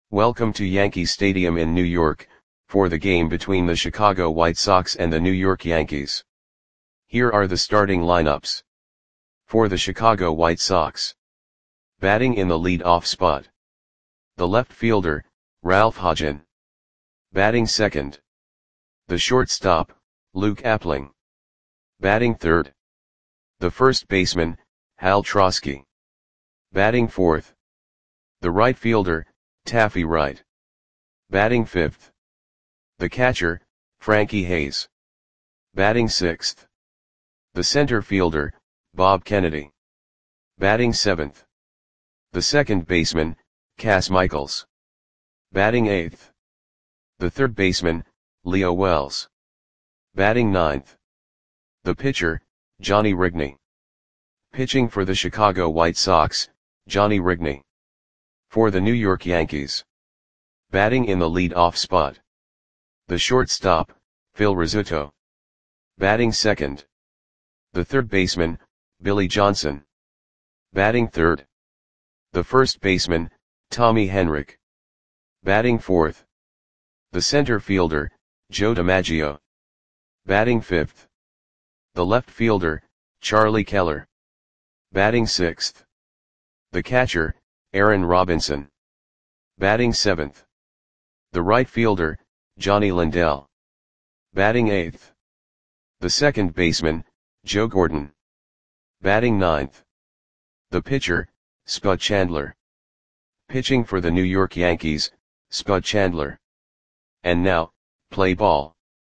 Welcome to Yankee Stadium in New York, for the game between the Chicago White Sox and the New York Yankees. Here are the starting lineups. For the Chicago White Sox. Batting in the lead-off spot. The left fielder, Ralph Hodgen. Batting second. The shortstop, Luke Appling. Batting third. The first baseman, Hal Trosky. Batting fourth. The right fielder, Taffy Wright. Batting fifth. The catcher, Frankie Hayes. Batting sixth. The center fielder, Bob Kennedy. Batting seventh. The second baseman, Cas Michaels. Batting eighth. The third baseman, Leo Wells. Batting ninth. The pitcher, Johnny Rigney. Pitching for the Chicago White Sox, Johnny Rigney. For the New York Yankees. Batting in the lead-off spot. The shortstop, Phil Rizzuto. Batting second. The third baseman, Billy Johnson. Batting third. The first baseman, Tommy Henrich. Batting fourth. The center fielder, Joe DiMaggio. Batting fifth. The left fielder, Charlie Keller. Batting sixth. The catcher, Aaron Robinson. Batting seventh. The right fielder, Johnny Lindell. Batting eighth. The second baseman, Joe Gordon. Batting ninth. The pitcher, Spud Chandler. Pitching for the New York Yankees, Spud Chandler. And now, play ball.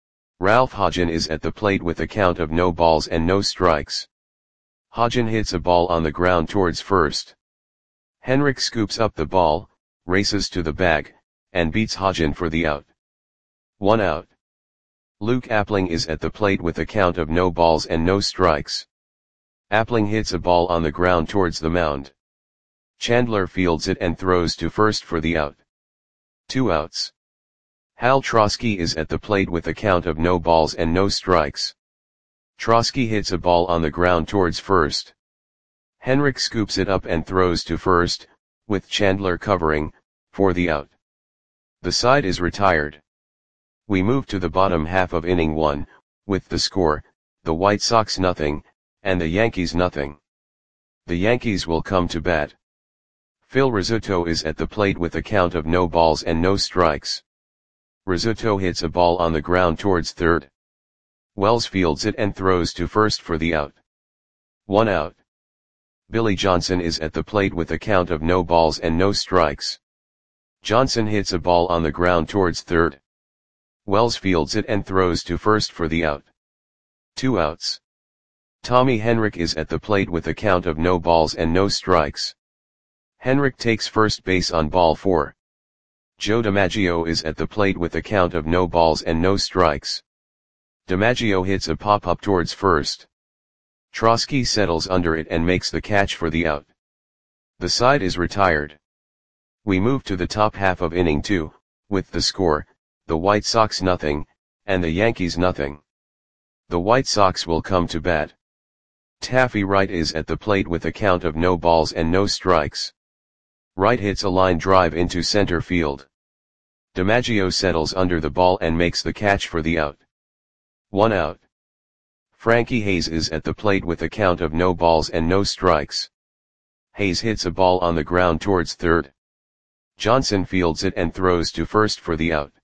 Ralph Hodgen is at the plate with a count of no balls and no strikes. Hodgen hits a ball on the ground towards first. Henrich scoops up the ball, races to the bag, and beats Hodgen for the out. 1 out. Luke Appling is at the plate with a count of no balls and no strikes. Appling hits a ball on the ground towards the mound. Chandler fields it and throws to first for the out. 2 outs. Hal Trosky is at the plate with a count of no balls and no strikes. Trosky hits a ball on the ground towards first. Henrich scoops it up and throws to first, with Chandler covering, for the out. The side is retired. We move to the bottom half of inning 1, with the score, the White Sox nothing, and the Yankees nothing. The Yankees will come to bat. Phil Rizzuto is at the plate with a count of no balls and no strikes. Rizzuto hits a ball on the ground towards third. Wells fields it and throws to first for the out. 1 out. Billy Johnson is at the plate with a count of no balls and no strikes. Johnson hits a ball on the ground towards third. Wells fields it and throws to first for the out. 2 outs. Tommy Henrich is at the plate with a count of no balls and no strikes. Henrich takes first base on ball 4. Joe DiMaggio is at the plate with a count of no balls and no strikes. DiMaggio hits a pop-up towards first. Trosky settles under it and makes the catch for the out. The side is retired. We move to the top half of inning 2, with the score, the White Sox nothing, and the Yankees nothing. The White Sox will come to bat. Taffy Wright is at the plate with a count of no balls and no strikes. Wright hits a line drive into center field. DiMaggio settles under the ball and makes the catch for the out. 1 out. Frankie Hayes is at the plate with a count of no balls and no strikes. Hayes hits a ball on the ground towards third. Johnson fields it and throws to first for the out.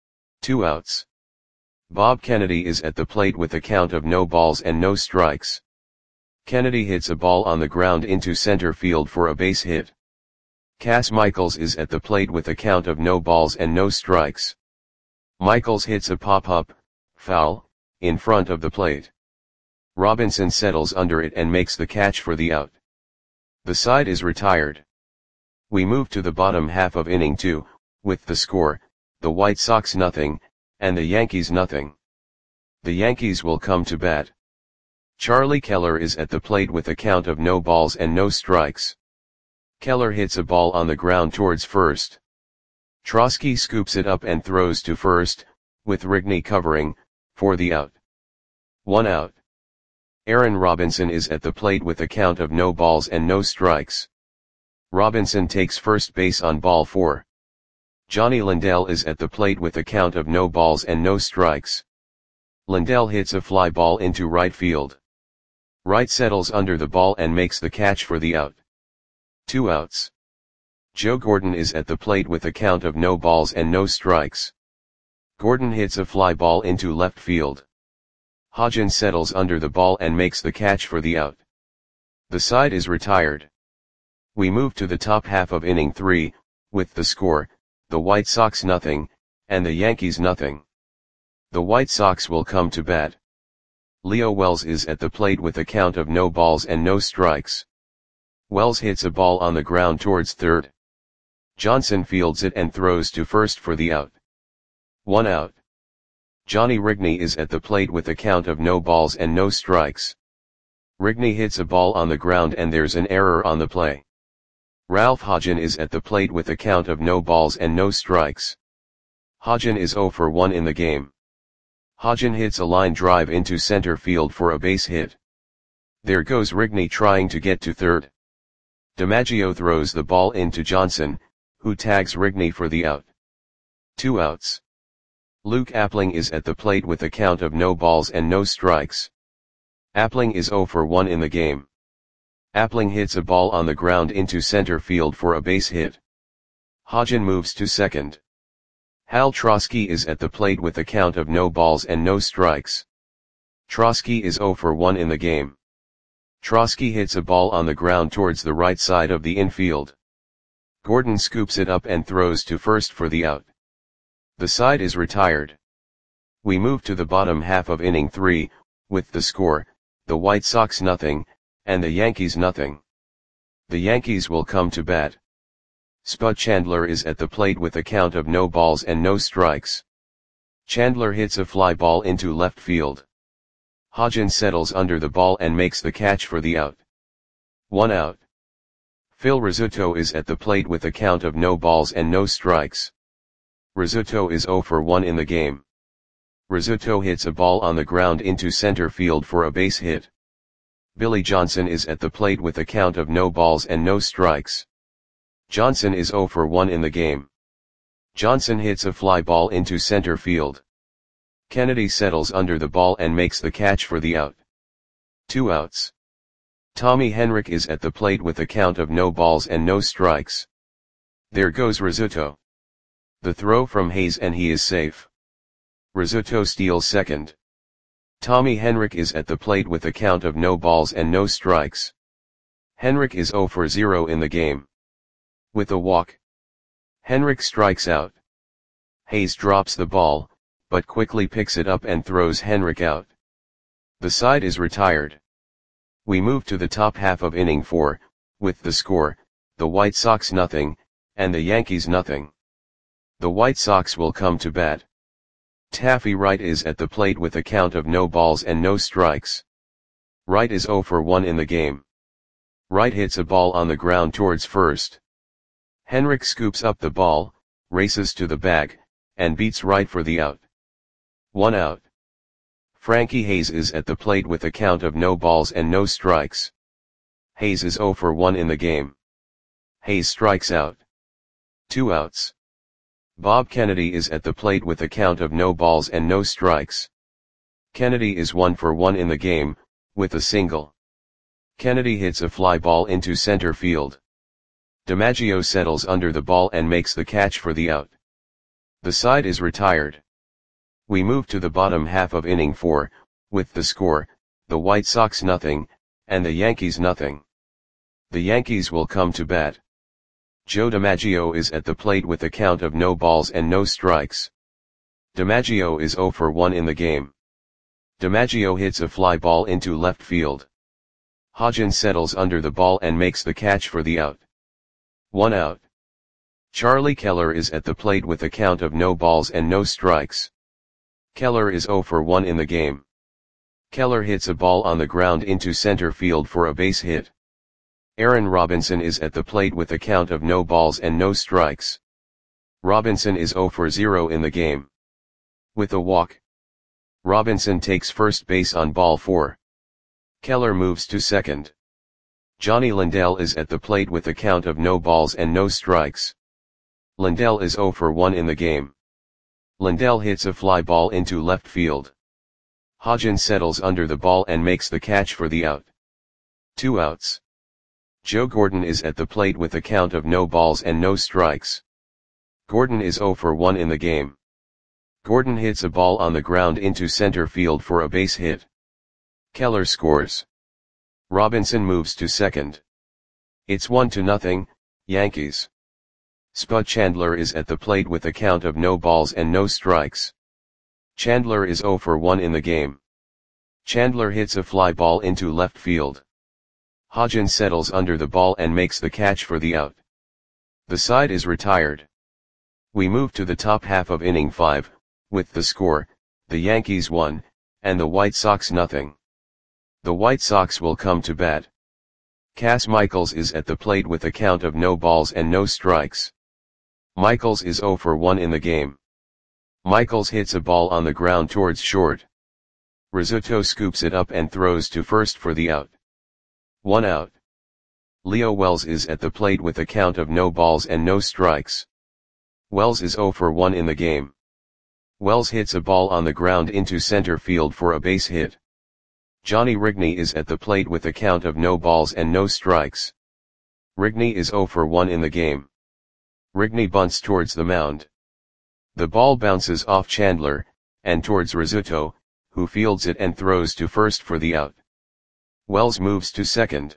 2 outs. Bob Kennedy is at the plate with a count of no balls and no strikes. Kennedy hits a ball on the ground into center field for a base hit. Cas Michaels is at the plate with a count of no balls and no strikes. Michaels hits a pop-up, foul, in front of the plate. Robinson settles under it and makes the catch for the out. The side is retired. We move to the bottom half of inning 2, with the score, the White Sox nothing, and the Yankees nothing. The Yankees will come to bat. Charlie Keller is at the plate with a count of no balls and no strikes. Keller hits a ball on the ground towards first. Trosky scoops it up and throws to first, with Rigney covering, for the out. 1 out. Aaron Robinson is at the plate with a count of no balls and no strikes. Robinson takes first base on ball 4. Johnny Lindell is at the plate with a count of no balls and no strikes. Lindell hits a fly ball into right field. Wright settles under the ball and makes the catch for the out. 2 outs. Joe Gordon is at the plate with a count of no balls and no strikes. Gordon hits a fly ball into left field. Hodgins settles under the ball and makes the catch for the out. The side is retired. We move to the top half of inning 3, with the score, the White Sox nothing, and the Yankees nothing. The White Sox will come to bat. Leo Wells is at the plate with a count of no balls and no strikes. Wells hits a ball on the ground towards third. Johnson fields it and throws to first for the out. 1 out. Johnny Rigney is at the plate with a count of no balls and no strikes. Rigney hits a ball on the ground and there's an error on the play. Ralph Hodgen is at the plate with a count of no balls and no strikes. Hodgen is 0 for 1 in the game. Hodgen hits a line drive into center field for a base hit. There goes Rigney trying to get to third. DiMaggio throws the ball into Johnson, who tags Rigney for the out. 2 outs. Luke Appling is at the plate with a count of no balls and no strikes. Appling is 0 for 1 in the game. Appling hits a ball on the ground into center field for a base hit. Hodgen moves to second. Hal Trosky is at the plate with a count of no balls and no strikes. Trosky is 0 for 1 in the game. Trosky hits a ball on the ground towards the right side of the infield. Gordon scoops it up and throws to first for the out. The side is retired. We move to the bottom half of inning 3, with the score, the White Sox nothing, and the Yankees nothing. The Yankees will come to bat. Spud Chandler is at the plate with a count of no balls and no strikes. Chandler hits a fly ball into left field. Hodgins settles under the ball and makes the catch for the out. 1 out. Phil Rizzuto is at the plate with a count of no balls and no strikes. Rizzuto is 0 for 1 in the game. Rizzuto hits a ball on the ground into center field for a base hit. Billy Johnson is at the plate with a count of no balls and no strikes. Johnson is 0 for 1 in the game. Johnson hits a fly ball into center field. Kennedy settles under the ball and makes the catch for the out. 2 outs. Tommy Henrich is at the plate with a count of no balls and no strikes. There goes Rizzuto. The throw from Hayes and he is safe. Rizzuto steals second. Tommy Henrich is at the plate with a count of no balls and no strikes. Henrich is 0 for 0 in the game. With a walk, Henrich strikes out. Hayes drops the ball, but quickly picks it up and throws Henrich out. The side is retired. We move to the top half of inning 4, with the score, the White Sox nothing, and the Yankees nothing. The White Sox will come to bat. Taffy Wright is at the plate with a count of no balls and no strikes. Wright is 0 for 1 in the game. Wright hits a ball on the ground towards first. Henrich scoops up the ball, races to the bag, and beats Wright for the out. 1 out. Frankie Hayes is at the plate with a count of no balls and no strikes. Hayes is 0 for 1 in the game. Hayes strikes out. 2 outs. Bob Kennedy is at the plate with a count of no balls and no strikes. Kennedy is 1 for 1 in the game, with a single. Kennedy hits a fly ball into center field. DiMaggio settles under the ball and makes the catch for the out. The side is retired. We move to the bottom half of inning 4, with the score, the White Sox nothing, and the Yankees nothing. The Yankees will come to bat. Joe DiMaggio is at the plate with a count of no balls and no strikes. DiMaggio is 0 for 1 in the game. DiMaggio hits a fly ball into left field. Hodgins settles under the ball and makes the catch for the out. 1 out. Charlie Keller is at the plate with a count of no balls and no strikes. Keller is 0 for 1 in the game. Keller hits a ball on the ground into center field for a base hit. Aaron Robinson is at the plate with a count of no balls and no strikes. Robinson is 0 for 0 in the game. With a walk, Robinson takes first base on ball 4. Keller moves to second. Johnny Lindell is at the plate with a count of no balls and no strikes. Lindell is 0 for 1 in the game. Lindell hits a fly ball into left field. Hodgins settles under the ball and makes the catch for the out. 2 outs. Joe Gordon is at the plate with a count of no balls and no strikes. Gordon is 0 for 1 in the game. Gordon hits a ball on the ground into center field for a base hit. Keller scores. Robinson moves to second. It's 1-0, Yankees. Spud Chandler is at the plate with a count of no balls and no strikes. Chandler is 0 for 1 in the game. Chandler hits a fly ball into left field. Hodgins settles under the ball and makes the catch for the out. The side is retired. We move to the top half of inning 5, with the score, the Yankees 1, and the White Sox 0. The White Sox will come to bat. Cas Michaels is at the plate with a count of no balls and no strikes. Michaels is 0 for 1 in the game. Michaels hits a ball on the ground towards short. Rizzuto scoops it up and throws to first for the out. 1 out. Leo Wells is at the plate with a count of no balls and no strikes. Wells is 0 for 1 in the game. Wells hits a ball on the ground into center field for a base hit. Johnny Rigney is at the plate with a count of no balls and no strikes. Rigney is 0 for 1 in the game. Rigney bunts towards the mound. The ball bounces off Chandler, and towards Rizzuto, who fields it and throws to first for the out. Wells moves to second.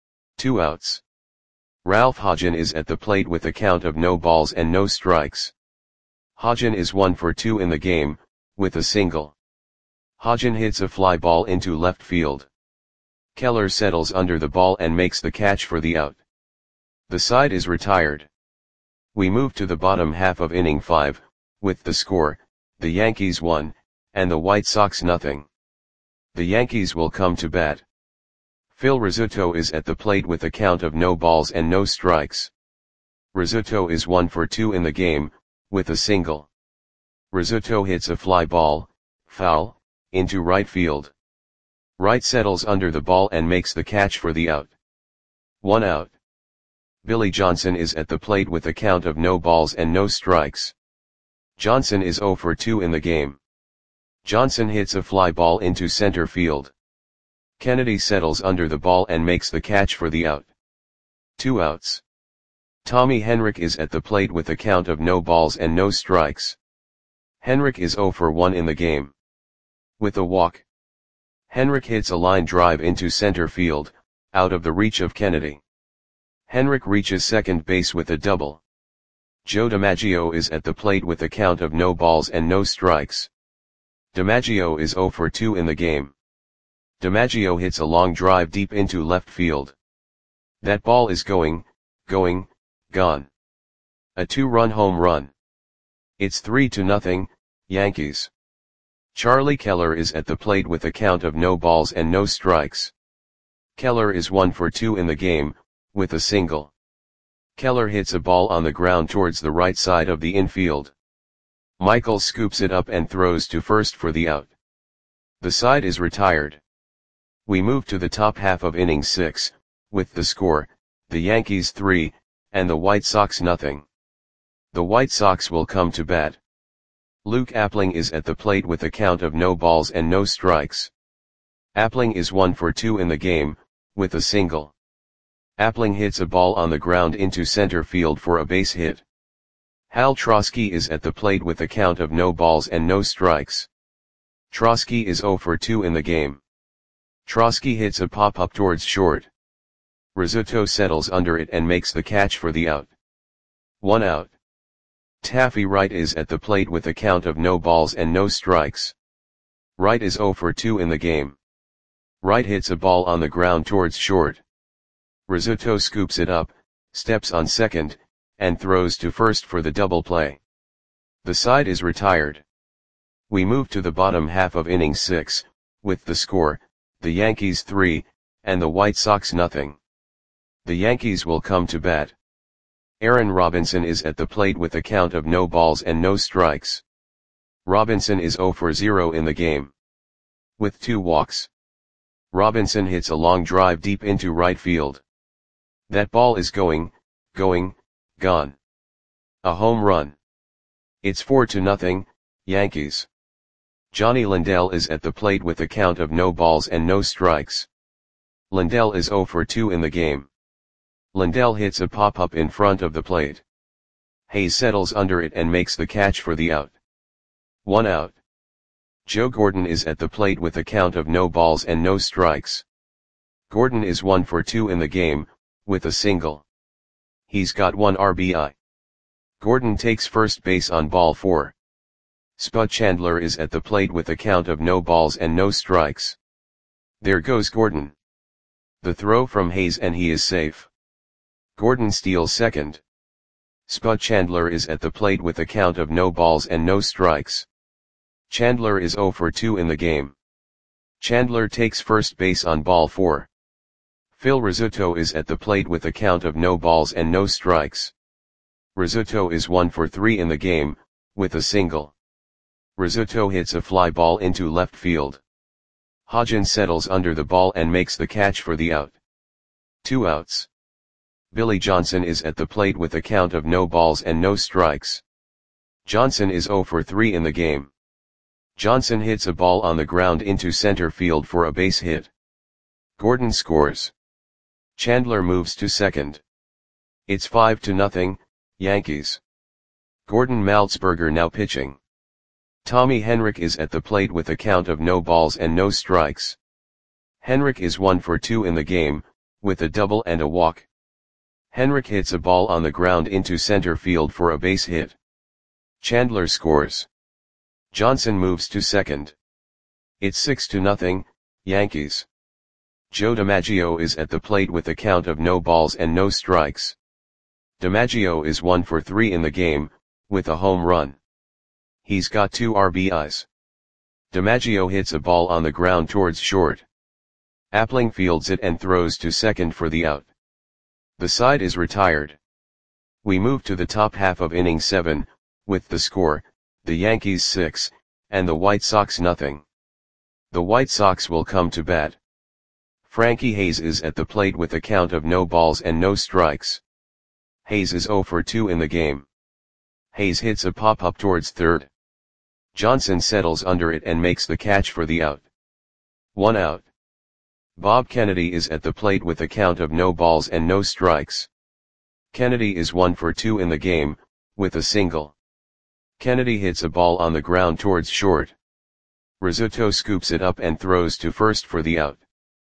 2 outs. Ralph Hodgin is at the plate with a count of no balls and no strikes. Hodgin is 1 for 2 in the game, with a single. Hodgin hits a fly ball into left field. Keller settles under the ball and makes the catch for the out. The side is retired. We move to the bottom half of inning 5, with the score, the Yankees 1, and the White Sox 0. The Yankees will come to bat. Phil Rizzuto is at the plate with a count of no balls and no strikes. Rizzuto is 1 for 2 in the game, with a single. Rizzuto hits a fly ball, foul, into right field. Wright settles under the ball and makes the catch for the out. 1 out. Billy Johnson is at the plate with a count of no balls and no strikes. Johnson is 0 for 2 in the game. Johnson hits a fly ball into center field. Kennedy settles under the ball and makes the catch for the out. 2 outs. Tommy Henrich is at the plate with a count of no balls and no strikes. Henrich is 0 for 1 in the game. With a walk. Henrich hits a line drive into center field, out of the reach of Kennedy. Henrich reaches second base with a double. Joe DiMaggio is at the plate with a count of no balls and no strikes. DiMaggio is 0 for 2 in the game. DiMaggio hits a long drive deep into left field. That ball is gone. A 2-run home run. It's 3-0, Yankees. Charlie Keller is at the plate with a count of no balls and no strikes. Keller is 1 for 2 in the game, with a single. Keller hits a ball on the ground towards the right side of the infield. Michaels scoops it up and throws to first for the out. The side is retired. We move to the top half of inning 6, with the score, the Yankees 3, and the White Sox 0. The White Sox will come to bat. Luke Appling is at the plate with a count of no balls and no strikes. Appling is 1 for 2 in the game, with a single. Appling hits a ball on the ground into center field for a base hit. Hal Trosky is at the plate with a count of no balls and no strikes. Trosky is 0 for 2 in the game. Trosky hits a pop-up towards short. Rizzuto settles under it and makes the catch for the out. 1 out. Taffy Wright is at the plate with a count of no balls and no strikes. Wright is 0 for 2 in the game. Wright hits a ball on the ground towards short. Rizzuto scoops it up, steps on second, and throws to first for the double play. The side is retired. We move to the bottom half of inning 6, with the score, the Yankees 3, and the White Sox 0. The Yankees will come to bat. Aaron Robinson is at the plate with a count of no balls and no strikes. Robinson is 0 for 0 in the game. With 2 walks. Robinson hits a long drive deep into right field. That ball is gone. A home run. It's 4-0, Yankees. Johnny Lindell is at the plate with a count of no balls and no strikes. Lindell is 0 for 2 in the game. Lindell hits a pop-up in front of the plate. Hayes settles under it and makes the catch for the out. 1 out. Joe Gordon is at the plate with a count of no balls and no strikes. Gordon is 1 for 2 in the game, with a single. He's got 1 RBI. Gordon takes first base on ball 4. Spud Chandler is at the plate with a count of no balls and no strikes. There goes Gordon. The throw from Hayes and he is safe. Gordon steals second. Spud Chandler is at the plate with a count of no balls and no strikes. Chandler is 0 for 2 in the game. Chandler takes first base on ball 4. Phil Rizzuto is at the plate with a count of no balls and no strikes. Rizzuto is 1 for 3 in the game, with a single. Rizzuto hits a fly ball into left field. Hodgins settles under the ball and makes the catch for the out. 2 outs. Billy Johnson is at the plate with a count of no balls and no strikes. Johnson is 0 for 3 in the game. Johnson hits a ball on the ground into center field for a base hit. Gordon scores. Chandler moves to second. It's 5-0, Yankees. Gordon Maltzberger now pitching. Tommy Henrich is at the plate with a count of no balls and no strikes. Henrich is 1 for 2 in the game, with a double and a walk. Henrich hits a ball on the ground into center field for a base hit. Chandler scores. Johnson moves to second. It's 6-0, Yankees. Joe DiMaggio is at the plate with a count of no balls and no strikes. DiMaggio is 1 for 3 in the game, with a home run. He's got 2 RBIs. DiMaggio hits a ball on the ground towards short. Appling fields it and throws to second for the out. The side is retired. We move to the top half of inning 7, with the score, the Yankees 6, and the White Sox nothing. The White Sox will come to bat. Frankie Hayes is at the plate with a count of no balls and no strikes. Hayes is 0 for 2 in the game. Hayes hits a pop-up towards third. Johnson settles under it and makes the catch for the out. 1 out. Bob Kennedy is at the plate with a count of no balls and no strikes. Kennedy is 1 for 2 in the game, with a single. Kennedy hits a ball on the ground towards short. Rizzuto scoops it up and throws to first for the out.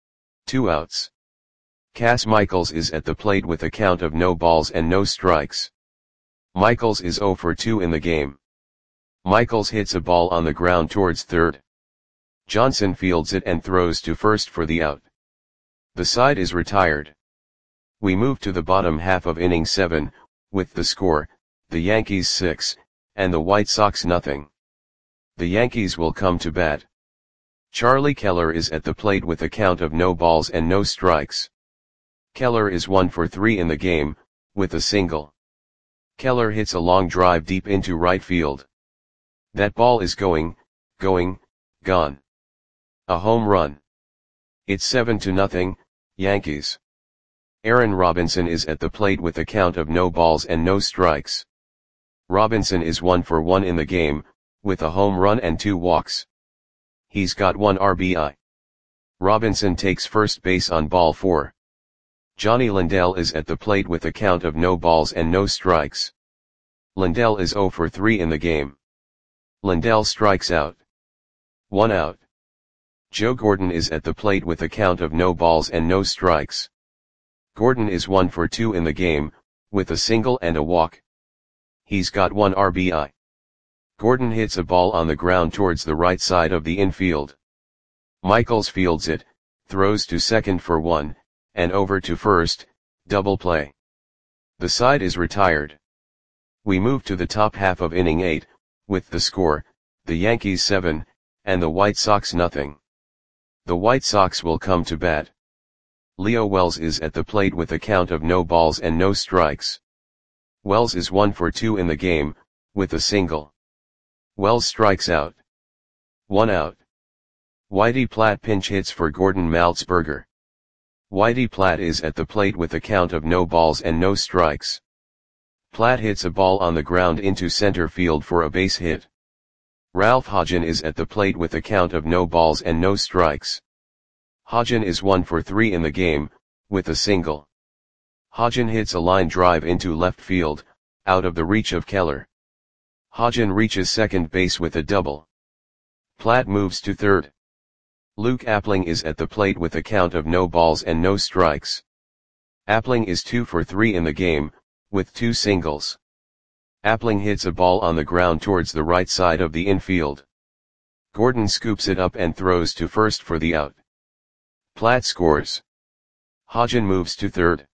2 outs. Cas Michaels is at the plate with a count of no balls and no strikes. Michaels is 0 for 2 in the game. Michaels hits a ball on the ground towards third. Johnson fields it and throws to first for the out. The side is retired. We move to the bottom half of inning 7, with the score, the Yankees 6, and the White Sox nothing. The Yankees will come to bat. Charlie Keller is at the plate with a count of no balls and no strikes. Keller is 1 for 3 in the game, with a single. Keller hits a long drive deep into right field. That ball is going, gone. A home run. It's 7-0, Yankees. Aaron Robinson is at the plate with a count of no balls and no strikes. Robinson is 1 for 1 in the game, with a home run and 2 walks. He's got 1 RBI. Robinson takes first base on ball 4. Johnny Lindell is at the plate with a count of no balls and no strikes. Lindell is 0 for 3 in the game. Lindell strikes out. 1 out. Joe Gordon is at the plate with a count of no balls and no strikes. Gordon is 1 for 2 in the game, with a single and a walk. He's got 1 RBI. Gordon hits a ball on the ground towards the right side of the infield. Michaels fields it, throws to second for 1, and over to first, double play. The side is retired. We move to the top half of inning 8, with the score, the Yankees 7, and the White Sox nothing. The White Sox will come to bat. Leo Wells is at the plate with a count of no balls and no strikes. Wells is 1 for 2 in the game, with a single. Wells strikes out. 1 out. Whitey Platt pinch hits for Gordon Maltzberger. Whitey Platt is at the plate with a count of no balls and no strikes. Platt hits a ball on the ground into center field for a base hit. Ralph Hodgen is at the plate with a count of no balls and no strikes. Hodgen is 1 for 3 in the game, with a single. Hodgen hits a line drive into left field, out of the reach of Keller. Hodgen reaches second base with a double. Platt moves to third. Luke Appling is at the plate with a count of no balls and no strikes. Appling is 2 for 3 in the game, with 2 singles. Appling hits a ball on the ground towards the right side of the infield. Gordon scoops it up and throws to first for the out. Platt scores. Hodgen moves to third.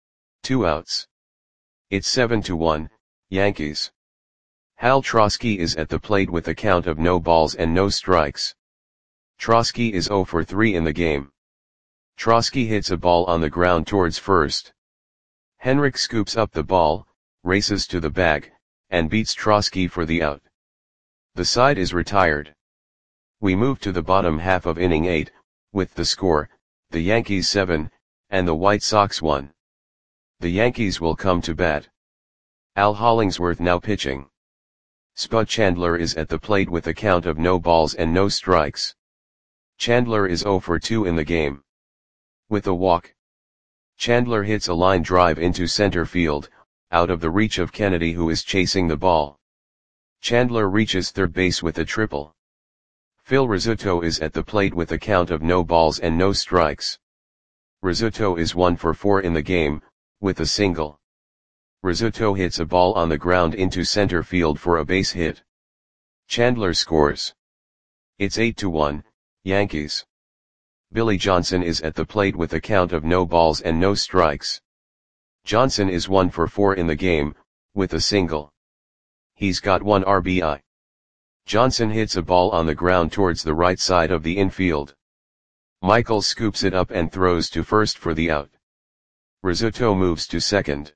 2 outs. It's 7-1, Yankees. Hal Trosky is at the plate with a count of no balls and no strikes. Trosky is 0 for 3 in the game. Trosky hits a ball on the ground towards first. Henrik scoops up the ball, races to the bag, and beats Trosky for the out. The side is retired. We move to the bottom half of inning 8, with the score, the Yankees 7, and the White Sox 1. The Yankees will come to bat. Al Hollingsworth now pitching. Spud Chandler is at the plate with a count of no balls and no strikes. Chandler is 0 for 2 in the game. With a walk. Chandler hits a line drive into center field, out of the reach of Kennedy who is chasing the ball. Chandler reaches third base with a triple. Phil Rizzuto is at the plate with a count of no balls and no strikes. Rizzuto is 1 for 4 in the game, with a single. Rizzuto hits a ball on the ground into center field for a base hit. Chandler scores. It's 8-1, Yankees. Billy Johnson is at the plate with a count of no balls and no strikes. Johnson is 1 for 4 in the game, with a single. He's got 1 RBI. Johnson hits a ball on the ground towards the right side of the infield. Michaels scoops it up and throws to first for the out. Rizzuto moves to second.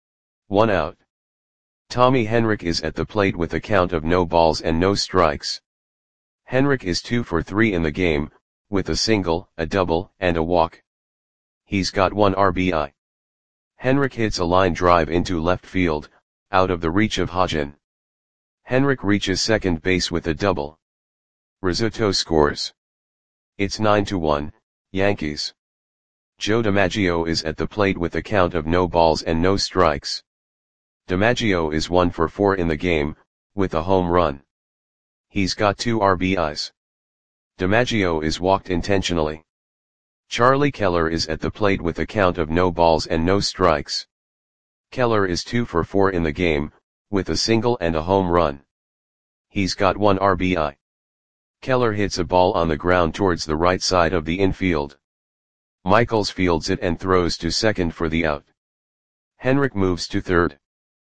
1 out. Tommy Henrik is at the plate with a count of no balls and no strikes. Henrik is 2 for 3 in the game, with a single, a double, and a walk. He's got 1 RBI. Henrik hits a line drive into left field, out of the reach of Hodgen. Henrik reaches second base with a double. Rizzuto scores. It's 9-1, Yankees. Joe DiMaggio is at the plate with a count of no balls and no strikes. DiMaggio is 1 for 4 in the game, with a home run. He's got 2 RBIs. DiMaggio is walked intentionally. Charlie Keller is at the plate with a count of no balls and no strikes. Keller is 2 for 4 in the game, with a single and a home run. He's got 1 RBI. Keller hits a ball on the ground towards the right side of the infield. Michaels fields it and throws to second for the out. Henrik moves to third.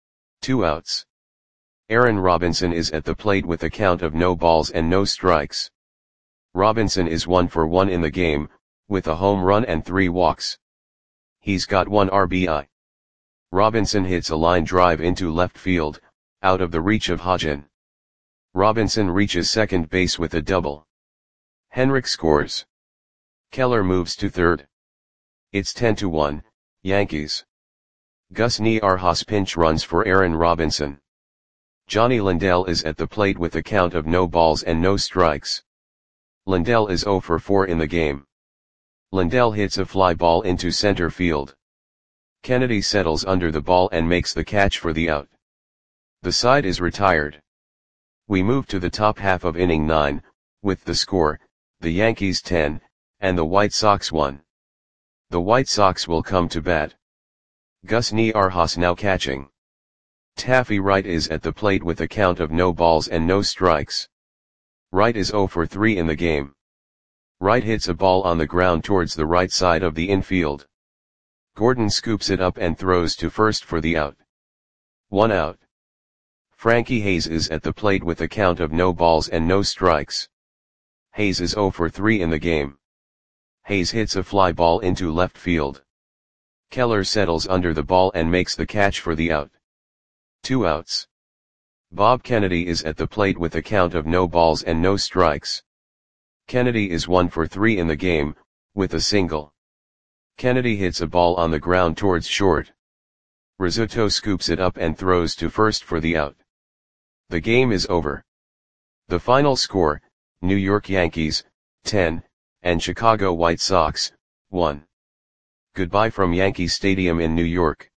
2 outs. Aaron Robinson is at the plate with a count of no balls and no strikes. Robinson is 1 for 1 in the game, with a home run and 3 walks. He's got 1 RBI. Robinson hits a line drive into left field, out of the reach of Hodgen. Robinson reaches second base with a double. Henrik scores. Keller moves to third. It's 10-1, Yankees. Gus Niarchos pinch runs for Aaron Robinson. Johnny Lindell is at the plate with a count of no balls and no strikes. Lindell is 0 for 4 in the game. Lindell hits a fly ball into center field. Kennedy settles under the ball and makes the catch for the out. The side is retired. We move to the top half of inning 9, with the score, the Yankees 10, and the White Sox 1. The White Sox will come to bat. Gus Niarchos now catching. Taffy Wright is at the plate with a count of no balls and no strikes. Wright is 0 for 3 in the game. Wright hits a ball on the ground towards the right side of the infield. Gordon scoops it up and throws to first for the out. 1 out. Frankie Hayes is at the plate with a count of no balls and no strikes. Hayes is 0 for 3 in the game. Hayes hits a fly ball into left field. Keller settles under the ball and makes the catch for the out. 2 outs. Bob Kennedy is at the plate with a count of no balls and no strikes. Kennedy is 1 for 3 in the game, with a single. Kennedy hits a ball on the ground towards short. Rizzuto scoops it up and throws to first for the out. The game is over. The final score, New York Yankees, 10, and Chicago White Sox, 1. Goodbye from Yankee Stadium in New York.